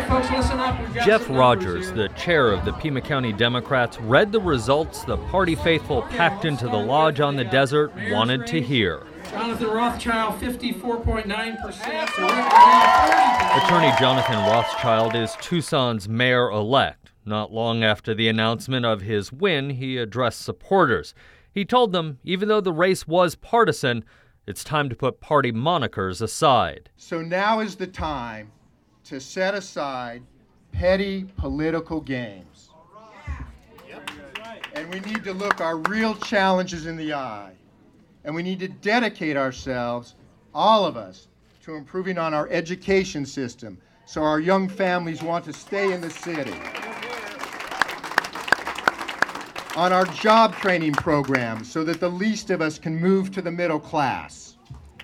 right, folks, listen up. Jeff Rogers, the chair of the Pima County Democrats, read the results the party faithful packed into the lodge on the desert wanted to hear. Jonathan Rothschild, 54.9%. Attorney Jonathan Rothschild is Tucson's mayor-elect. Not long after the announcement of his win, he addressed supporters. He told them, even though the race was partisan, it's time to put party monikers aside. So now is the time to set aside petty political games. And we need to look our real challenges in the eye. And we need to dedicate ourselves, all of us, to improving on our education system so our young families want to stay in the city. On our job training programs so that the least of us can move to the middle class.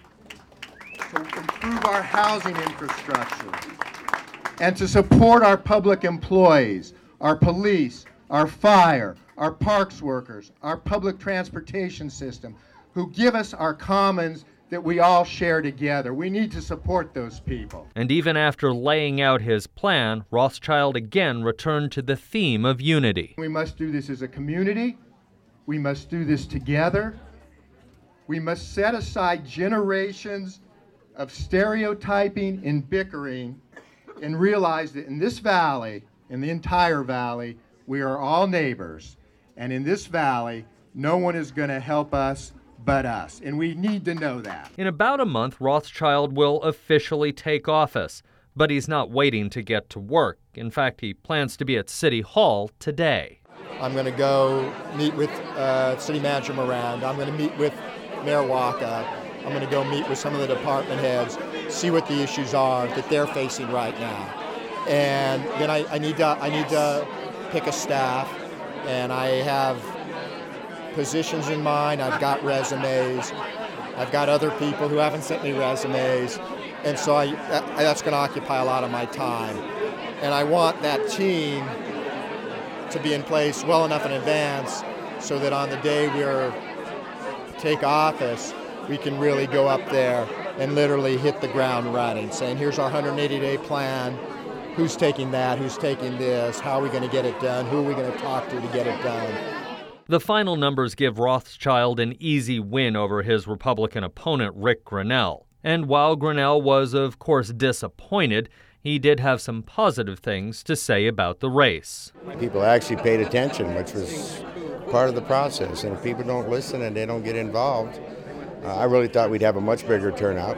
To improve our housing infrastructure. And to support our public employees, our police, our fire, our parks workers, our public transportation system, who give us our commons that we all share together. We need to support those people. And even after laying out his plan, Rothschild again returned to the theme of unity. We must do this as a community. We must do this together. We must set aside generations of stereotyping and bickering and realize that in this valley, in the entire valley, we are all neighbors. And in this valley, no one is going to help us but us. And we need to know that. In about a month, Rothschild will officially take office. But he's not waiting to get to work. In fact, he plans to be at City Hall today. I'm going to go meet with City Manager Moran. I'm going to meet with Mayor Waka. I'm going to go meet with some of the department heads, see what the issues are that they're facing right now. And then I need to pick a staff, and I have positions in mind. I've got resumes. I've got other people who haven't sent me resumes. And so that's going to occupy a lot of my time. And I want that team to be in place well enough in advance so that on the day we're take office, we can really go up there and literally hit the ground running, saying, here's our 180-day plan. Who's taking that? Who's taking this? How are we going to get it done? Who are we going to talk to get it done? The final numbers give Rothschild an easy win over his Republican opponent, Rick Grinnell. And while Grinnell was, of course, disappointed, he did have some positive things to say about the race. People actually paid attention, which was part of the process. And if people don't listen and they don't get involved, I really thought we'd have a much bigger turnout,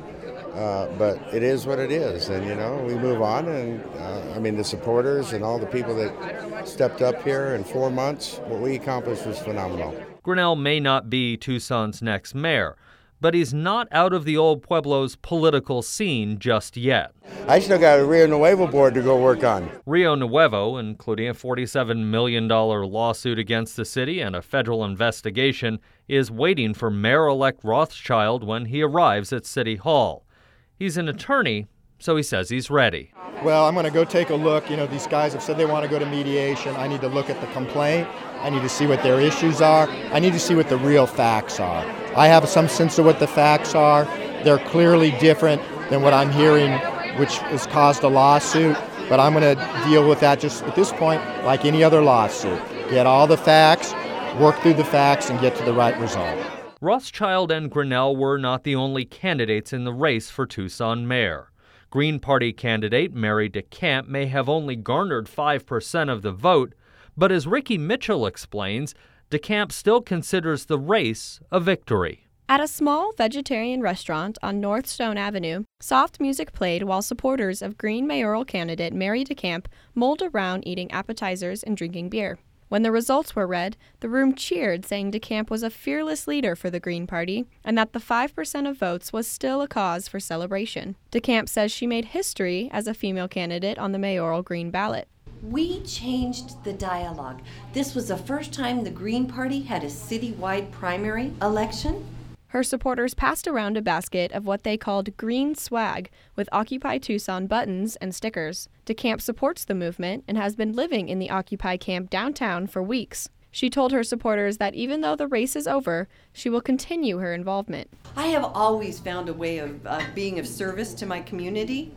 but it is what it is. And, we move on. And, the supporters and all the people that stepped up here in 4 months, what we accomplished was phenomenal. Grinnell may not be Tucson's next mayor, but he's not out of the old Pueblo's political scene just yet. I still got a Rio Nuevo board to go work on. Rio Nuevo, including a $47 million lawsuit against the city and a federal investigation, is waiting for Mayor-elect Rothschild when he arrives at City Hall. He's an attorney, so he says he's ready. Well, I'm going to go take a look. These guys have said they want to go to mediation. I need to look at the complaint. I need to see what their issues are. I need to see what the real facts are. I have some sense of what the facts are. They're clearly different than what I'm hearing, which has caused a lawsuit. But I'm going to deal with that just at this point like any other lawsuit. Get all the facts, work through the facts, and get to the right result. Rothschild and Grinnell were not the only candidates in the race for Tucson mayor. Green Party candidate Mary DeCamp may have only garnered 5% of the vote, but as Ricky Mitchell explains, DeCamp still considers the race a victory. At a small vegetarian restaurant on North Stone Avenue, soft music played while supporters of Green mayoral candidate Mary DeCamp mulled around eating appetizers and drinking beer. When the results were read, the room cheered, saying DeCamp was a fearless leader for the Green Party and that the 5% of votes was still a cause for celebration. DeCamp says she made history as a female candidate on the mayoral Green ballot. We changed the dialogue. This was the first time the Green Party had a citywide primary election. Her supporters passed around a basket of what they called green swag with Occupy Tucson buttons and stickers. DeCamp supports the movement and has been living in the Occupy camp downtown for weeks. She told her supporters that even though the race is over, she will continue her involvement. I have always found a way of being of service to my community,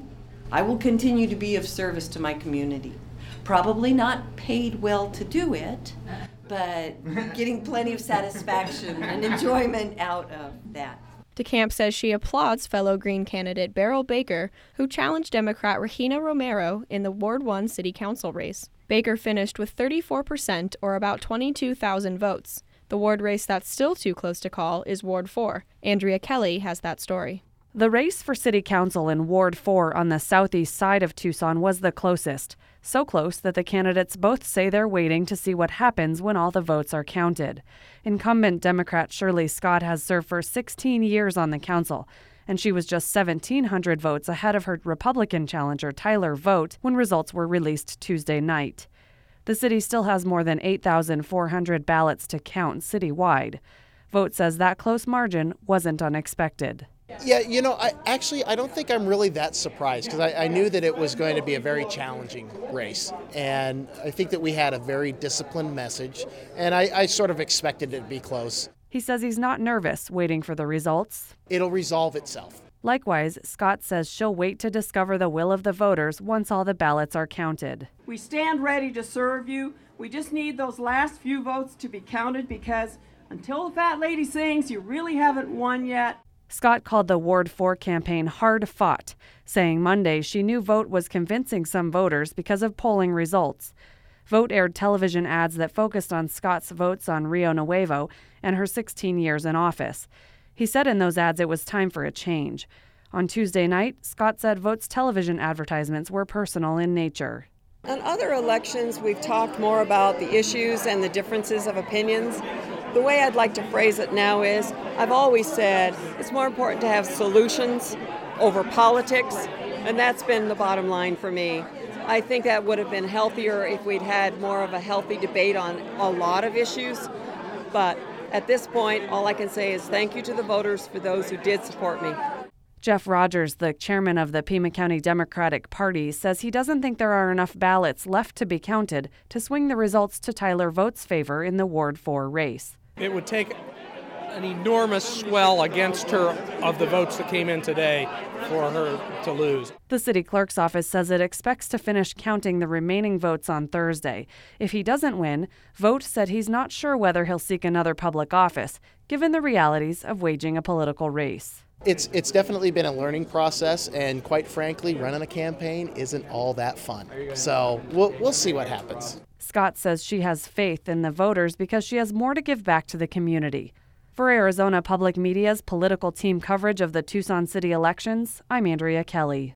I will continue to be of service to my community. Probably not paid well to do it, but getting plenty of satisfaction and enjoyment out of that. DeCamp says she applauds fellow Green candidate Beryl Baker, who challenged Democrat Regina Romero in the Ward 1 City Council race. Baker finished with 34%, or about 22,000 votes. The ward race that's still too close to call is Ward 4. Andrea Kelly has that story. The race for City Council in Ward 4 on the southeast side of Tucson was the closest. So close that the candidates both say they're waiting to see what happens when all the votes are counted. Incumbent Democrat Shirley Scott has served for 16 years on the council, and she was just 1,700 votes ahead of her Republican challenger Tyler Vogt when results were released Tuesday night. The city still has more than 8,400 ballots to count citywide. Vogt says that close margin wasn't unexpected. Yeah, I don't think I'm really that surprised because I knew that it was going to be a very challenging race. And I think that we had a very disciplined message, and I sort of expected it to be close. He says he's not nervous waiting for the results. It'll resolve itself. Likewise, Scott says she'll wait to discover the will of the voters once all the ballots are counted. We stand ready to serve you. We just need those last few votes to be counted because until the fat lady sings, you really haven't won yet. Scott called the Ward 4 campaign hard-fought, saying Monday she knew Vogt was convincing some voters because of polling results. Vogt aired television ads that focused on Scott's votes on Rio Nuevo and her 16 years in office. He said in those ads it was time for a change. On Tuesday night, Scott said Vogt's television advertisements were personal in nature. On other elections, we've talked more about the issues and the differences of opinions. The way I'd like to phrase it now is, I've always said it's more important to have solutions over politics, and that's been the bottom line for me. I think that would have been healthier if we'd had more of a healthy debate on a lot of issues, but at this point, all I can say is thank you to the voters for those who did support me. Jeff Rogers, the chairman of the Pima County Democratic Party, says he doesn't think there are enough ballots left to be counted to swing the results to Tyler Vogt's favor in the Ward 4 race. It would take an enormous swell against her of the votes that came in today for her to lose. The city clerk's office says it expects to finish counting the remaining votes on Thursday. If he doesn't win, Vogt said he's not sure whether he'll seek another public office, given the realities of waging a political race. It's definitely been a learning process, and quite frankly, running a campaign isn't all that fun. So we'll see what happens. Scott says she has faith in the voters because she has more to give back to the community. For Arizona Public Media's political team coverage of the Tucson City elections, I'm Andrea Kelly.